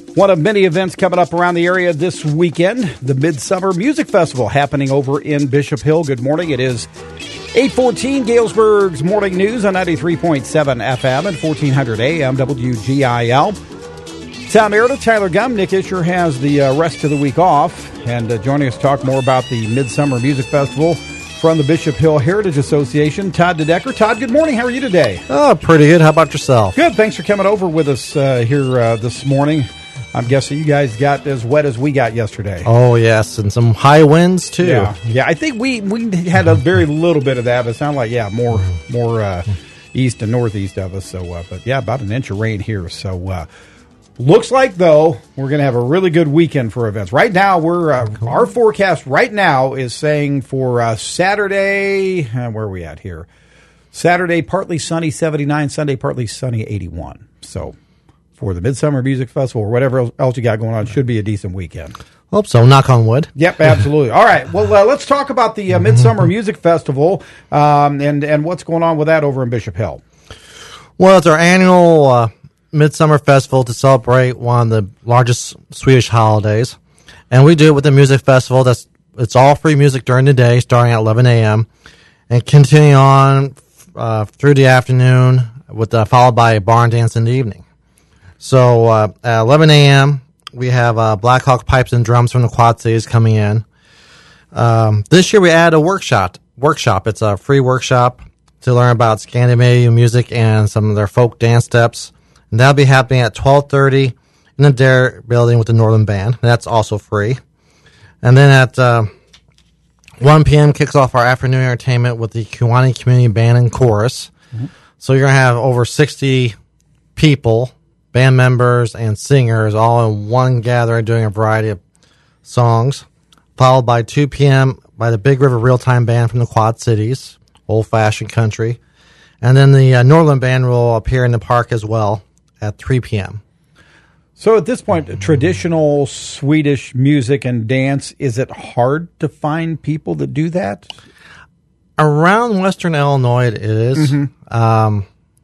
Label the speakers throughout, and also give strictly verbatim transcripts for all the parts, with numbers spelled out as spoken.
Speaker 1: One of many events coming up around the area this weekend, the Midsummer Music Festival happening over in Bishop Hill. Good morning. It is eight fourteen, Galesburg's Morning News on ninety-three point seven F M and fourteen hundred A M W G I L. Tom Meredith, Tyler Gum, Nick Isher has the uh, rest of the week off. And uh, joining us to talk more about the Midsummer Music Festival from the Bishop Hill Heritage Association, Todd DeDecker. Todd, good morning. How are you today?
Speaker 2: Oh, pretty good. How about yourself?
Speaker 1: Good. Thanks for coming over with us uh, here uh, this morning. I'm guessing you guys got as wet as we got yesterday.
Speaker 2: Oh, yes, and some high winds, too.
Speaker 1: Yeah, yeah. I think we, we had a very little bit of that, but it sounded like, yeah, more more uh, east and northeast of us. So, uh, but, yeah, about an inch of rain here. So, uh, looks like, though, we're going to have a really good weekend for events. Right now, we're uh, cool. Our forecast right now is saying for uh, Saturday, uh, where are we at here? Saturday, partly sunny, seventy-nine. Sunday, partly sunny, eighty-one. So, for the Midsummer Music Festival or whatever else you got going on, should be a decent weekend.
Speaker 2: Hope so. Knock on wood.
Speaker 1: Yep, absolutely. All right. Well, uh, let's talk about the uh, Midsummer Music Festival um, and, and what's going on with that over in Bishop Hill.
Speaker 2: Well, it's our annual uh, Midsummer Festival to celebrate one of the largest Swedish holidays. And we do it with a music festival. That's It's all free music during the day, starting at eleven a.m. and continuing on uh, through the afternoon, with uh, followed by a barn dance in the evening. So uh, at eleven a.m., we have uh, Black Hawk Pipes and Drums from the Quad Cities coming in. Um, this year we add a workshop. Workshop. It's a free workshop to learn about Scandinavian music and some of their folk dance steps. And that'll be happening at twelve thirty in the Dare building with the Northern Band. That's also free. And then at uh, one p.m. kicks off our afternoon entertainment with the Kewanee Community Band and Chorus. Mm-hmm. So you're going to have over sixty people, band members and singers, all in one gathering doing a variety of songs, followed by two p.m. by the Big River Real-Time Band from the Quad Cities, old-fashioned country. And then the uh, Northern Band will appear in the park as well at three p.m.
Speaker 1: So at this point, traditional Swedish music and dance, is it hard to find people that do that?
Speaker 2: Around Western Illinois, it is.
Speaker 1: Mm-hmm.
Speaker 2: Um,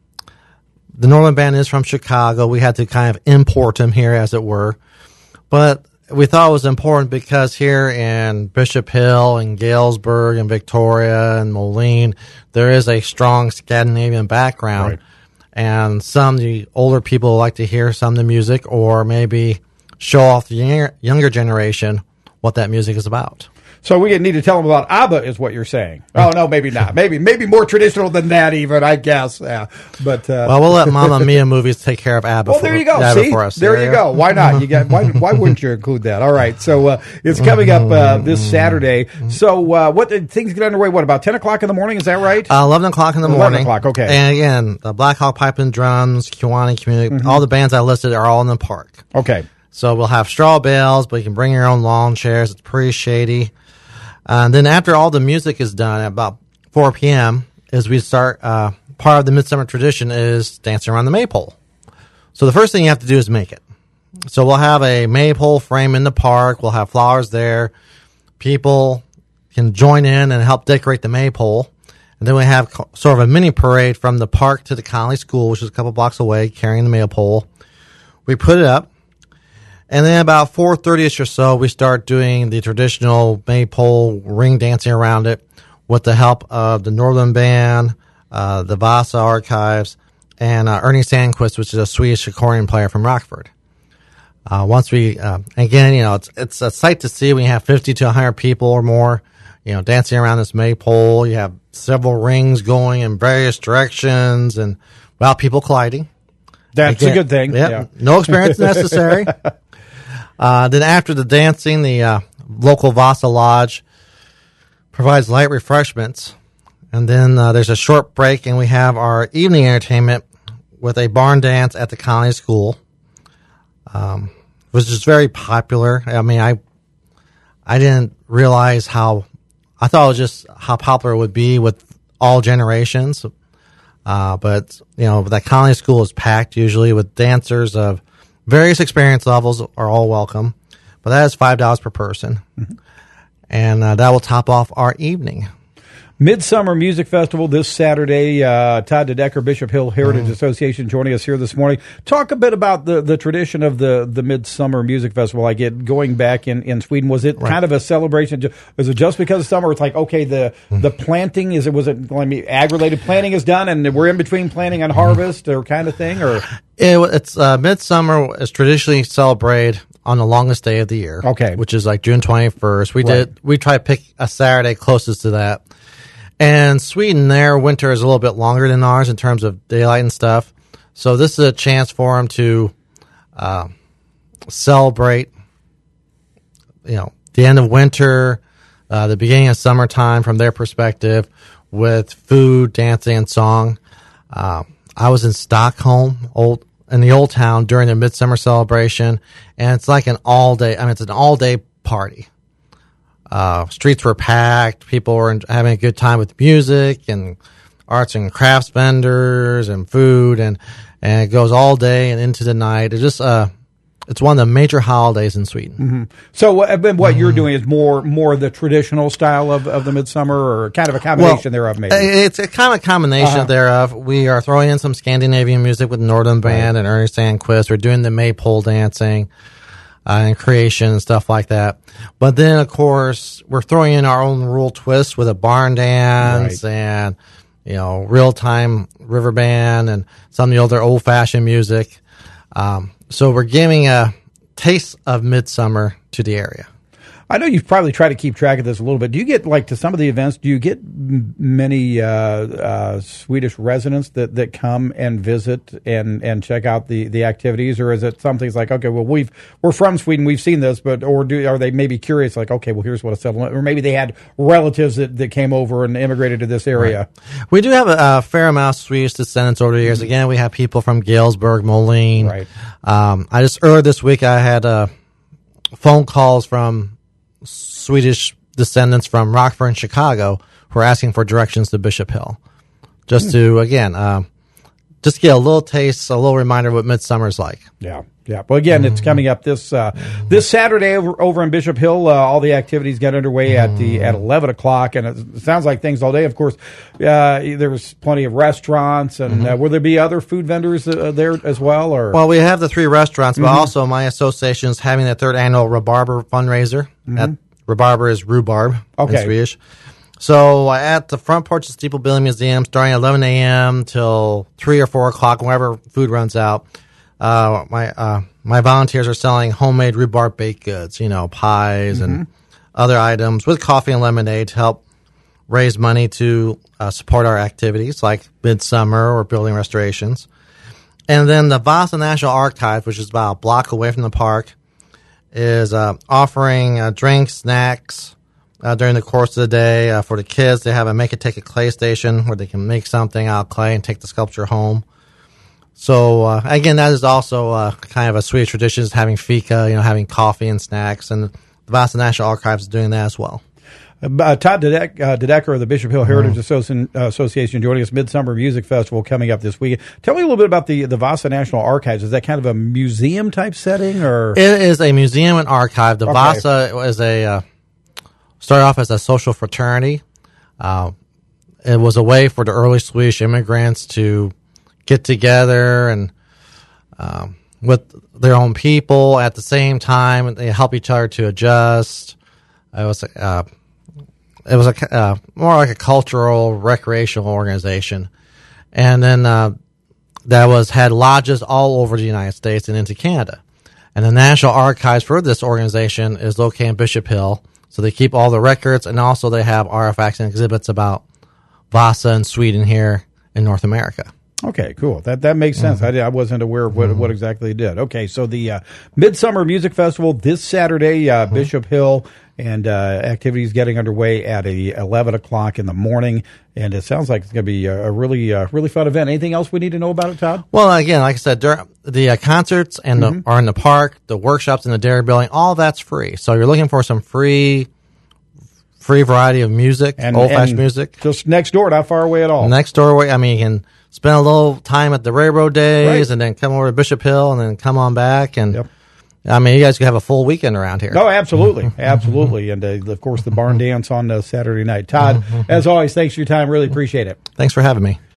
Speaker 2: the Northern Band is from Chicago. We had to kind of import them here, as it were. But we thought it was important because here in Bishop Hill and Galesburg and Victoria and Moline, there is a strong Scandinavian background.
Speaker 1: Right.
Speaker 2: And some of the older people like to hear some of the music or maybe show off the younger, younger generation what that music is about.
Speaker 1: So we need to tell them about ABBA, is what you're saying. Oh, no, maybe not. Maybe maybe more traditional than that even, I guess. Yeah. But uh,
Speaker 2: well, we'll let Mamma Mia movies take care of ABBA.
Speaker 1: Well, there you go.
Speaker 2: ABBA
Speaker 1: See,
Speaker 2: for us.
Speaker 1: there, there you go. Why not? You got why? Why wouldn't you include that? All right. So uh, it's coming up uh, this Saturday. So uh, what things get underway? What, about ten o'clock in the morning? Is that right?
Speaker 2: Uh, Eleven o'clock in the
Speaker 1: Eleven
Speaker 2: morning.
Speaker 1: o'clock. Okay.
Speaker 2: And again, the Black Hawk Pipe and Drums, Kewanee Community, mm-hmm. all the bands I listed are all in the park.
Speaker 1: Okay.
Speaker 2: So we'll have straw bales, but you can bring your own lawn chairs. It's pretty shady. And then after all the music is done at about four p.m. is we start, uh, part of the Midsummer tradition is dancing around the maypole. So the first thing you have to do is make it. So we'll have a maypole frame in the park. We'll have flowers there. People can join in and help decorate the maypole. And then we have co- sort of a mini parade from the park to the Connolly School, which is a couple blocks away, carrying the maypole. We put it up. And then about four thirty-ish or so, we start doing the traditional maypole ring dancing around it with the help of the Northern Band, uh, the Vasa Archives, and uh, Ernie Sandquist, which is a Swedish accordion player from Rockford. Uh, once we, uh, again, you know, it's, it's a sight to see when you have fifty to one hundred people or more, you know, dancing around this maypole. You have several rings going in various directions and, well, people colliding.
Speaker 1: That's again, a good thing.
Speaker 2: Yep,
Speaker 1: yeah.
Speaker 2: No experience necessary. Uh, then after the dancing, the uh, local Vasa Lodge provides light refreshments. And then uh, there's a short break, and we have our evening entertainment with a barn dance at the Connolly School, um, which is very popular. I mean, I I didn't realize how, I thought it was just how popular it would be with all generations. Uh, but, you know, that Connolly School is packed usually with dancers of various experience levels are all welcome, but that is five dollars per person. Mm-hmm. And uh, that will top off our evening.
Speaker 1: Midsummer Music Festival this Saturday. Uh, Todd DeDecker, Bishop Hill Heritage mm. Association, joining us here this morning. Talk a bit about the, the tradition of the, the Midsummer Music Festival. I get going back in, in Sweden. Was it right. kind of a celebration? Was it just because of summer? It's like, okay, the mm. the planting, is it, was it, I mean, ag-related planting is done and we're in between planting and harvest or kind of thing? Or
Speaker 2: it, It's uh, Midsummer is traditionally celebrated on the longest day of the year.
Speaker 1: Okay.
Speaker 2: Which is like June twenty-first. We
Speaker 1: right.
Speaker 2: did, we try to pick a Saturday closest to that. And Sweden, their winter is a little bit longer than ours in terms of daylight and stuff. So this is a chance for them to uh, celebrate, you know, the end of winter, uh, the beginning of summertime from their perspective with food, dancing, and song. Uh, I was in Stockholm, old in the old town during the midsummer celebration, and it's like an all-day, I mean, it's an all-day party. Uh, streets were packed. People were having a good time with music and arts and crafts vendors and food, and, and it goes all day and into the night. It's just, uh, it's one of the major holidays in Sweden.
Speaker 1: Mm-hmm. So what, what mm-hmm. you're doing is more, more the traditional style of, of the midsummer, or kind of a combination well, thereof, maybe?
Speaker 2: It's a kind of a combination uh-huh. thereof. We are throwing in some Scandinavian music with Northern Band right. and Ernie Sandquist. We're doing the maypole dancing. Uh, and creation and stuff like that. But then, of course, we're throwing in our own rural twist with a barn dance right. and, you know, real-time river band and some of the older old-fashioned music. Um, so we're giving a taste of midsummer to the area.
Speaker 1: I know you've probably tried to keep track of this a little bit. Do you get, like, to some of the events, do you get m- many uh, uh, Swedish residents that, that come and visit and, and check out the, the activities? Or is it something like, okay, well, we've, we're from Sweden, we've seen this, but or do are they maybe curious, like, okay, well, here's what a settlement, or maybe they had relatives that, that came over and immigrated to this area?
Speaker 2: Right. We do have a, a fair amount of Swedish descendants over the years. Mm-hmm. Again, we have people from Galesburg, Moline.
Speaker 1: Right.
Speaker 2: Um, I just, earlier this week, I had uh, phone calls from Swedish descendants from Rockford and Chicago who are asking for directions to Bishop Hill. Just mm. to, again, uh, just get a little taste, a little reminder of what midsummer's like.
Speaker 1: Yeah, yeah. Well, again, mm. it's coming up this uh, this Saturday over, over in Bishop Hill. Uh, all the activities get underway mm. at the at eleven o'clock, and it sounds like things all day. Of course, uh, there's plenty of restaurants, and mm-hmm. uh, will there be other food vendors uh, there as well? Or
Speaker 2: Well, we have the three restaurants, but mm-hmm. also my association is having their third annual Rhubarber fundraiser. Mm-hmm. At Rhubarber is rhubarb
Speaker 1: okay.
Speaker 2: in Swedish. So uh, at the front porch of Steeple Building Museum, starting at eleven a.m. till three or four o'clock, whenever food runs out, uh, my uh, my volunteers are selling homemade rhubarb baked goods, you know, pies mm-hmm. and other items with coffee and lemonade to help raise money to uh, support our activities like Midsummer or building restorations. And then the Vasa National Archives, which is about a block away from the park, is uh, offering uh, drinks, snacks uh, during the course of the day. Uh, for the kids, they have a make-it-take-it clay station where they can make something out of clay and take the sculpture home. So, uh, again, that is also uh, kind of a Swedish tradition, is having fika, you know, having coffee and snacks, and the Vasa National Archives is doing that as well.
Speaker 1: Uh, Todd Dedeck, uh, Dedecker of the Bishop Hill Heritage mm-hmm. Associ- uh, Association joining us. Midsummer Music Festival coming up this week. Tell me a little bit about the, the Vasa National Archives. Is that kind of a museum type setting, or
Speaker 2: it is a museum and archive? The okay. Vasa is a uh, started off as a social fraternity. Uh, it was a way for the early Swedish immigrants to get together and um, with their own people at the same time. They help each other to adjust. It was uh, It was a uh, more like a cultural, recreational organization, and then uh, that was had lodges all over the United States and into Canada. And the National Archives for this organization is located in Bishop Hill, so they keep all the records, and also they have artifacts and exhibits about Vasa and Sweden here in North America.
Speaker 1: Okay, cool. That that makes sense. Mm-hmm. I, I wasn't aware of what, mm-hmm. what exactly it did. Okay, so the uh, Midsummer Music Festival this Saturday, uh, mm-hmm. Bishop Hill, and uh, activities getting underway at a eleven o'clock in the morning. And it sounds like it's going to be a, a really uh, really fun event. Anything else we need to know about it, Todd?
Speaker 2: Well, again, like I said, there, the uh, concerts and mm-hmm. the, are in the park, the workshops in the Dairy Building, all that's free. So you're looking for some free free variety of music, and, old-fashioned and music.
Speaker 1: Just next door, not far away at all.
Speaker 2: Next door, I mean, you can spend a little time at the railroad days, right. and then come over to Bishop Hill, and then come on back. And
Speaker 1: yep.
Speaker 2: I mean, you guys could have a full weekend around here.
Speaker 1: Oh, absolutely. Absolutely. And, uh, of course, the barn dance on uh, Saturday night. Todd, as always, thanks for your time. Really appreciate it.
Speaker 2: Thanks for having me.